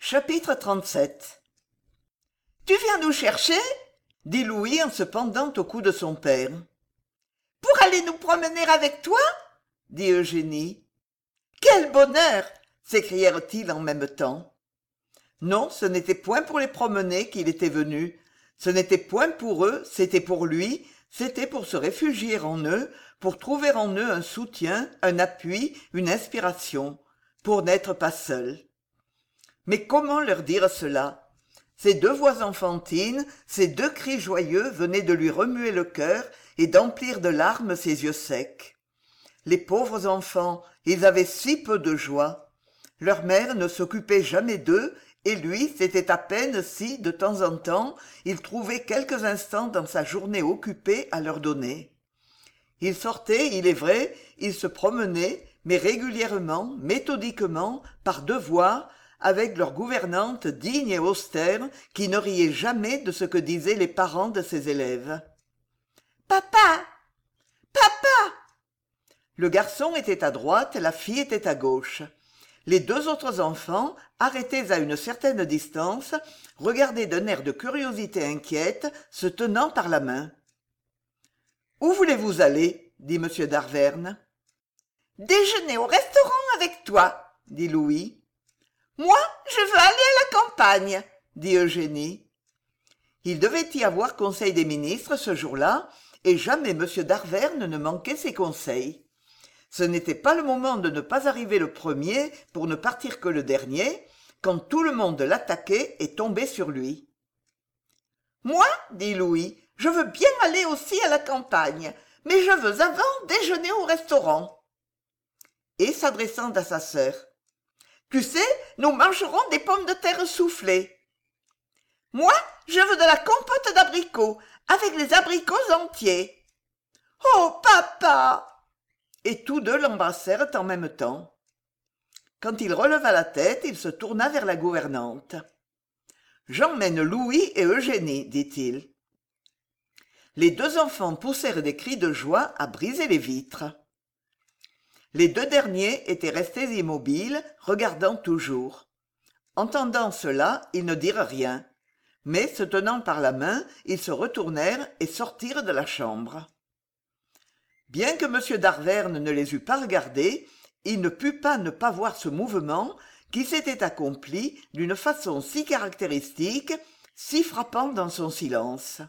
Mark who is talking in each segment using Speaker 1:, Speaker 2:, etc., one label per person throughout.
Speaker 1: Chapitre 37. Tu viens nous chercher dit Louis en se pendant au cou de son père.
Speaker 2: Pour aller nous promener avec toi
Speaker 1: dit Eugénie.
Speaker 2: Quel bonheur
Speaker 1: s'écrièrent-ils en même temps. Non, ce n'était point pour les promener qu'il était venu. Ce n'était point pour eux, c'était pour lui, c'était pour se réfugier en eux, pour trouver en eux un soutien, un appui, une inspiration, pour n'être pas seul. Mais comment leur dire cela? Ces deux voix enfantines, ces deux cris joyeux venaient de lui remuer le cœur et d'emplir de larmes ses yeux secs. Les pauvres enfants, ils avaient si peu de joie. Leur mère ne s'occupait jamais d'eux, et lui, c'était à peine si, de temps en temps, il trouvait quelques instants dans sa journée occupée à leur donner. Il sortait, il est vrai, il se promenait, mais régulièrement, méthodiquement, par devoir, avec leur gouvernante digne et austère, qui ne riait jamais de ce que disaient les parents de ses élèves.
Speaker 2: « Papa! Papa !»
Speaker 1: Le garçon était à droite, la fille était à gauche. Les deux autres enfants, arrêtés à une certaine distance, regardaient d'un air de curiosité inquiète, se tenant par la main. « Où voulez-vous aller ?» dit M. d'Arverne.
Speaker 2: « Déjeuner au restaurant avec toi, » dit Louis. « Moi, je veux aller à la campagne, » dit Eugénie.
Speaker 1: Il devait y avoir conseil des ministres ce jour-là, et jamais M. d'Arverne ne manquait ses conseils. Ce n'était pas le moment de ne pas arriver le premier pour ne partir que le dernier, quand tout le monde l'attaquait et tombait sur lui.
Speaker 2: « Moi, dit Louis, je veux bien aller aussi à la campagne, mais je veux avant déjeuner au restaurant. »
Speaker 1: Et s'adressant à sa sœur.
Speaker 2: « Tu sais, nous mangerons des pommes de terre soufflées. »« Moi, je veux de la compote d'abricots, avec les abricots entiers. »« Oh, papa !»
Speaker 1: Et tous deux l'embrassèrent en même temps. Quand il releva la tête, il se tourna vers la gouvernante. « J'emmène Louis et Eugénie, dit-il. Les deux enfants poussèrent des cris de joie à briser les vitres. Les deux derniers étaient restés immobiles, regardant toujours. Entendant cela, ils ne dirent rien, mais, se tenant par la main, ils se retournèrent et sortirent de la chambre. Bien que M. d'Arverne ne les eût pas regardés, il ne put pas ne pas voir ce mouvement qui s'était accompli d'une façon si caractéristique, si frappant dans son silence.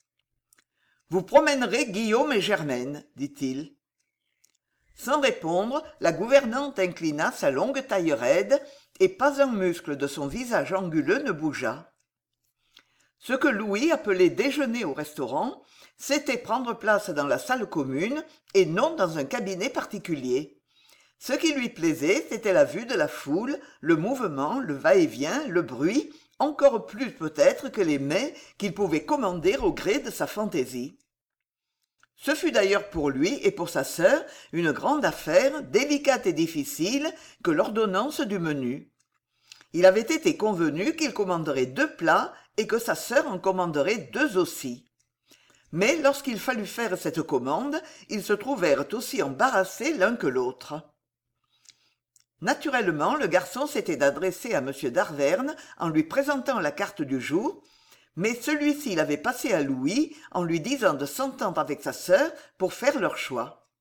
Speaker 1: « Vous promènerez Guillaume et Germaine, dit-il. Sans répondre, la gouvernante inclina sa longue taille raide, et pas un muscle de son visage anguleux ne bougea. Ce que Louis appelait déjeuner au restaurant, c'était prendre place dans la salle commune et non dans un cabinet particulier. Ce qui lui plaisait, c'était la vue de la foule, le mouvement, le va-et-vient, le bruit, encore plus peut-être que les mets qu'il pouvait commander au gré de sa fantaisie. Ce fut d'ailleurs pour lui et pour sa sœur une grande affaire, délicate et difficile, que l'ordonnance du menu. Il avait été convenu qu'il commanderait 2 plats et que sa sœur en commanderait 2 aussi. Mais lorsqu'il fallut faire cette commande, ils se trouvèrent aussi embarrassés l'un que l'autre. Naturellement, le garçon s'était adressé à M. d'Arverne en lui présentant la carte du jour, mais celui-ci l'avait passé à Louis en lui disant de s'entendre avec sa sœur pour faire leur choix.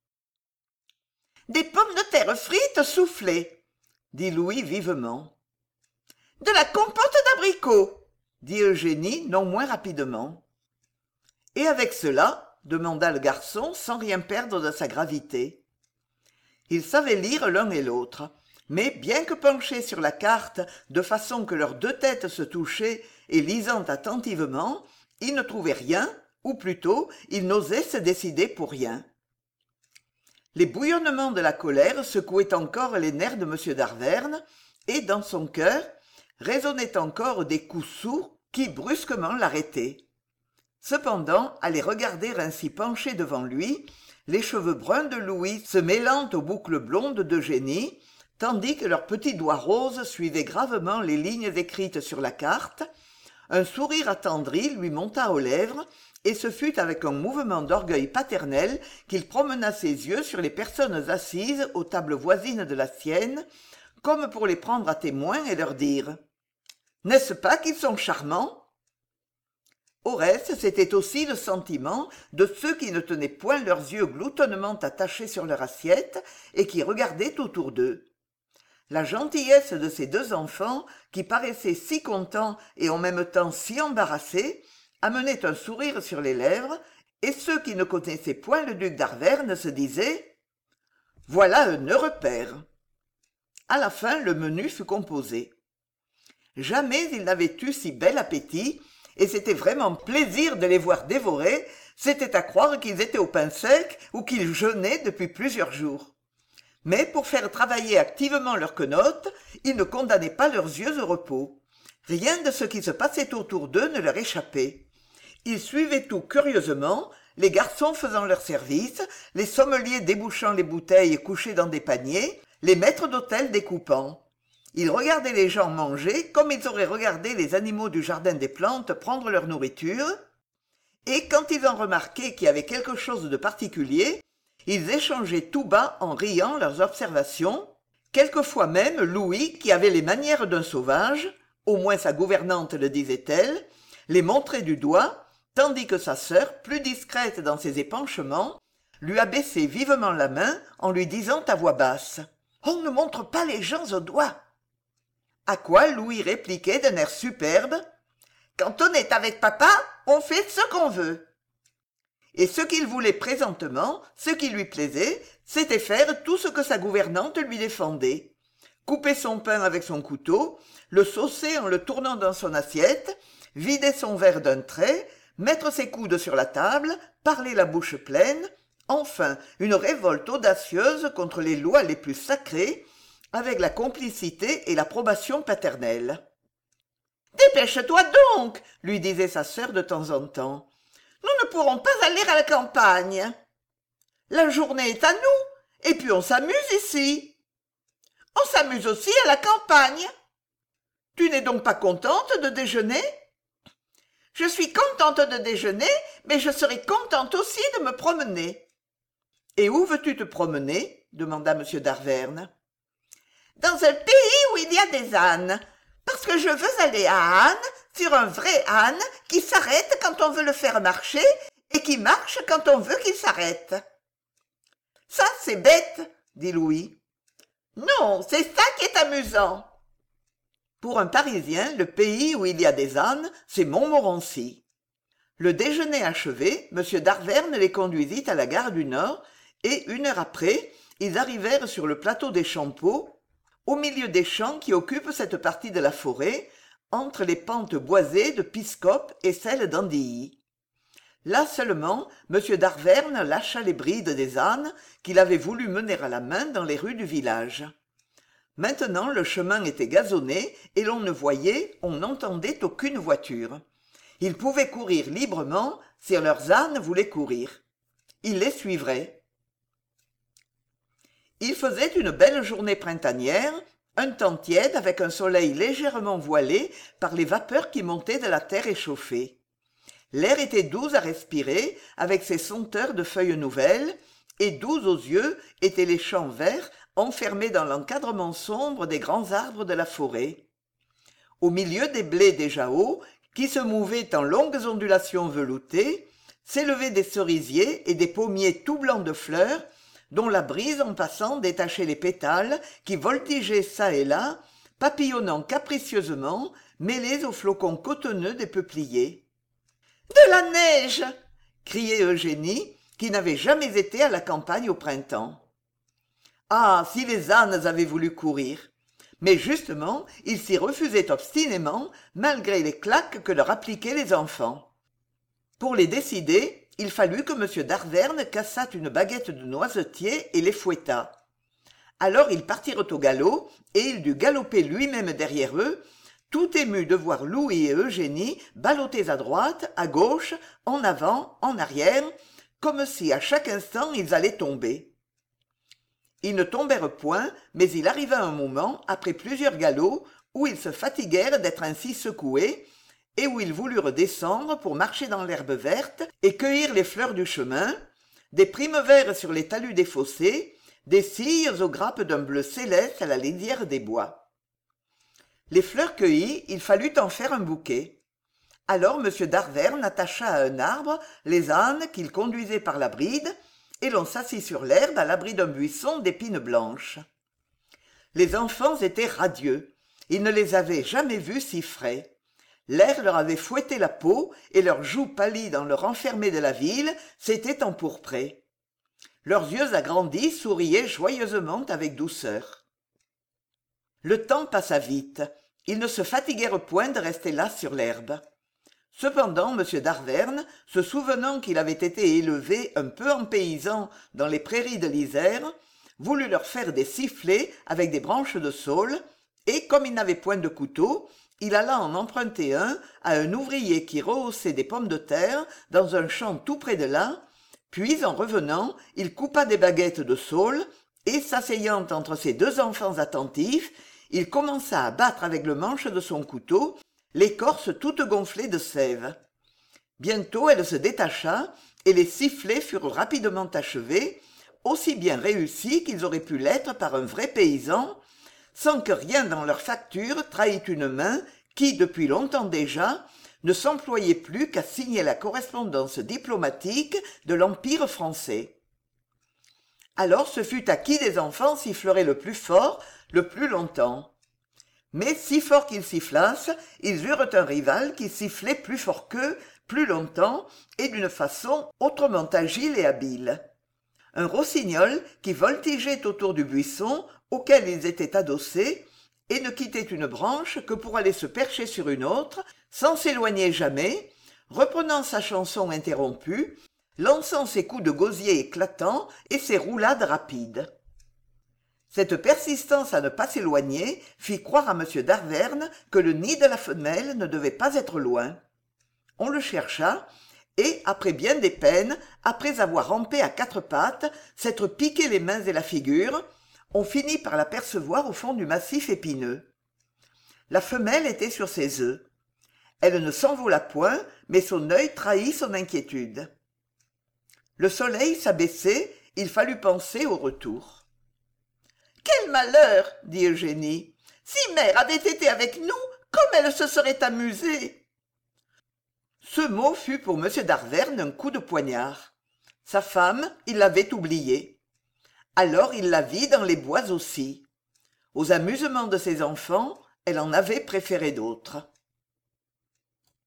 Speaker 1: « Des pommes de terre frites soufflées, » dit Louis vivement. « De la compote d'abricots, » dit Eugénie non moins rapidement. « Et avec cela ?» demanda le garçon sans rien perdre de sa gravité. Ils savaient lire l'un et l'autre, mais bien que penchés sur la carte de façon que leurs 2 têtes se touchaient et lisant attentivement, ils ne trouvaient rien, ou plutôt, ils n'osaient se décider pour rien. Les bouillonnements de la colère secouaient encore les nerfs de M. d'Arverne, et dans son cœur résonnaient encore des coups sourds qui brusquement l'arrêtaient. Cependant, à les regarder ainsi penchés devant lui, les cheveux bruns de Louis se mêlant aux boucles blondes d'Eugénie, tandis que leurs petits doigts roses suivaient gravement les lignes écrites sur la carte, un sourire attendri lui monta aux lèvres, et ce fut avec un mouvement d'orgueil paternel qu'il promena ses yeux sur les personnes assises aux tables voisines de la sienne, comme pour les prendre à témoin et leur dire N'est-ce pas qu'ils sont charmants? Au reste, c'était aussi le sentiment de ceux qui ne tenaient point leurs yeux gloutonnement attachés sur leur assiette et qui regardaient autour d'eux. La gentillesse de ces deux enfants, qui paraissaient si contents et en même temps si embarrassés, amenait un sourire sur les lèvres, et ceux qui ne connaissaient point le duc d'Arverne se disaient « Voilà un heureux père !» À la fin, le menu fut composé. Jamais ils n'avaient eu si bel appétit, et c'était vraiment plaisir de les voir dévorer, c'était à croire qu'ils étaient au pain sec ou qu'ils jeûnaient depuis plusieurs jours. Mais pour faire travailler activement leurs quenottes, ils ne condamnaient pas leurs yeux au repos. Rien de ce qui se passait autour d'eux ne leur échappait. Ils suivaient tout curieusement, les garçons faisant leur service, les sommeliers débouchant les bouteilles couchées dans des paniers, les maîtres d'hôtel découpant. Ils regardaient les gens manger comme ils auraient regardé les animaux du jardin des plantes prendre leur nourriture, et quand ils en remarquaient qu'il y avait quelque chose de particulier, ils échangeaient tout bas en riant leurs observations. Quelquefois même Louis, qui avait les manières d'un sauvage, au moins sa gouvernante le disait-elle, les montrait du doigt, tandis que sa sœur, plus discrète dans ses épanchements, lui abaissait vivement la main en lui disant à voix basse « On ne montre pas les gens au doigt !» À quoi Louis répliquait d'un air superbe « Quand on est avec papa, on fait ce qu'on veut !» Et ce qu'il voulait présentement, ce qui lui plaisait, c'était faire tout ce que sa gouvernante lui défendait. Couper son pain avec son couteau, le saucer en le tournant dans son assiette, vider son verre d'un trait, mettre ses coudes sur la table, parler la bouche pleine, enfin une révolte audacieuse contre les lois les plus sacrées, avec la complicité et l'approbation paternelle. « Dépêche-toi donc !» lui disait sa sœur de temps en temps. « Nous ne pourrons pas aller à la campagne. La journée est à nous, et puis on s'amuse ici. On s'amuse aussi à la campagne. Tu n'es donc pas contente de déjeuner? Je suis contente de déjeuner, mais je serai contente aussi de me promener. Et où veux-tu te promener? Demanda M. d'Arverne. Dans un pays où il y a des ânes, parce que je veux aller à Âne sur un vrai âne qui s'arrête quand on veut le faire marcher et qui marche quand on veut qu'il s'arrête. Ça, c'est bête, dit Louis. Non, c'est ça qui est amusant. Pour un Parisien, le pays où il y a des ânes, c'est Montmorency. Le déjeuner achevé, M. d'Arverne les conduisit à la gare du Nord et, une heure après, ils arrivèrent sur le plateau des Champeaux, au milieu des champs qui occupent cette partie de la forêt, entre les pentes boisées de Piscope et celles d'Andilly. Là seulement, M. d'Arverne lâcha les brides des ânes qu'il avait voulu mener à la main dans les rues du village. Maintenant le chemin était gazonné et l'on ne voyait, on n'entendait aucune voiture. Ils pouvaient courir librement si leurs ânes voulaient courir. Ils les suivraient. Il faisait une belle journée printanière, un temps tiède avec un soleil légèrement voilé par les vapeurs qui montaient de la terre échauffée. L'air était doux à respirer avec ses senteurs de feuilles nouvelles, et doux aux yeux étaient les champs verts enfermés dans l'encadrement sombre des grands arbres de la forêt. Au milieu des blés déjà hauts, qui se mouvaient en longues ondulations veloutées, s'élevaient des cerisiers et des pommiers tout blancs de fleurs, dont la brise en passant détachait les pétales qui voltigeaient çà et là, papillonnant capricieusement, mêlés aux flocons cotonneux des peupliers. « De la neige !» criait Eugénie, qui n'avait jamais été à la campagne au printemps. Ah, si les ânes avaient voulu courir! Mais justement, ils s'y refusaient obstinément, malgré les claques que leur appliquaient les enfants. Pour les décider, il fallut que M. d'Arverne cassât une baguette de noisetier et les fouettât. Alors ils partirent au galop, et il dut galoper lui-même derrière eux, tout ému de voir Louis et Eugénie ballottés à droite, à gauche, en avant, en arrière, comme si à chaque instant ils allaient tomber. Ils ne tombèrent point, mais il arriva un moment, après plusieurs galops, où ils se fatiguèrent d'être ainsi secoués, et où ils voulurent descendre pour marcher dans l'herbe verte et cueillir les fleurs du chemin, des primevères sur les talus des fossés, des cygnes aux grappes d'un bleu céleste à la lisière des bois. Les fleurs cueillies, il fallut en faire un bouquet. Alors m d'Arverne attacha à un arbre les ânes qu'il conduisait par la bride, et l'on s'assit sur l'herbe à l'abri d'un buisson d'épines blanches. Les enfants étaient radieux. Ils ne les avaient jamais vus si frais. L'air leur avait fouetté la peau, et leurs joues pâlies dans leur enfermée de la ville s'étaient empourprées. Leurs yeux agrandis souriaient joyeusement avec douceur. Le temps passa vite. Ils ne se fatiguèrent point de rester là sur l'herbe. Cependant m d'Arverne, se souvenant qu'il avait été élevé un peu en paysan dans les prairies de l'Isère, voulut leur faire des sifflets avec des branches de saule, et comme il n'avait point de couteau, il alla en emprunter un à un ouvrier qui rehaussait des pommes de terre dans un champ tout près de là, puis en revenant il coupa des baguettes de saule, et s'asseyant entre ses deux enfants attentifs, il commença à battre avec le manche de son couteau l'écorce toute gonflée de sève. Bientôt elle se détacha, et les sifflets furent rapidement achevés, aussi bien réussis qu'ils auraient pu l'être par un vrai paysan, sans que rien dans leur facture trahît une main qui, depuis longtemps déjà, ne s'employait plus qu'à signer la correspondance diplomatique de l'Empire français. Alors ce fut à qui des enfants sifflerait le plus fort, le plus longtemps. Mais si fort qu'ils sifflassent, ils eurent un rival qui sifflait plus fort qu'eux, plus longtemps, et d'une façon autrement agile et habile. Un rossignol qui voltigeait autour du buisson auquel ils étaient adossés, et ne quittait une branche que pour aller se percher sur une autre, sans s'éloigner jamais, reprenant sa chanson interrompue, lançant ses coups de gosier éclatants et ses roulades rapides. Cette persistance à ne pas s'éloigner fit croire à m d'Arverne que le nid de la femelle ne devait pas être loin. On le chercha, et, après bien des peines, après avoir rampé à quatre pattes, s'être piqué les mains et la figure, on finit par l'apercevoir au fond du massif épineux. La femelle était sur ses œufs. Elle ne s'envola point, mais son œil trahit son inquiétude. Le soleil s'abaissait, il fallut penser au retour. « Quel malheur !» dit Eugénie. « Si mère avait été avec nous, comme elle se serait amusée !» Ce mot fut pour m d'Arverne un coup de poignard. Sa femme, il l'avait oubliée. Alors il la vit dans les bois aussi. Aux amusements de ses enfants, elle en avait préféré d'autres.